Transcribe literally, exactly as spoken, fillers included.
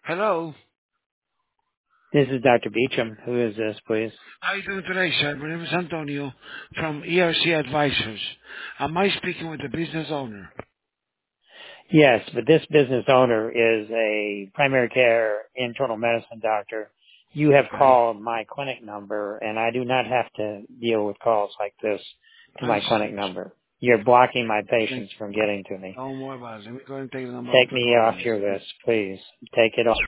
Hello. This is Doctor Beecham. Who is this, please? How are you doing today, sir? My name is Antonio from E R C Advisors. Am I speaking with the business owner? Yes, but this business owner is a primary care internal medicine doctor. You have Okay. called my clinic number, and I do not have to deal with calls like this to my clinic Understood. number. You're blocking my Thank patients you. from getting to me. Don't worry about it. Let me go ahead and take the number off Take the me call off list. your list, please. Take it off.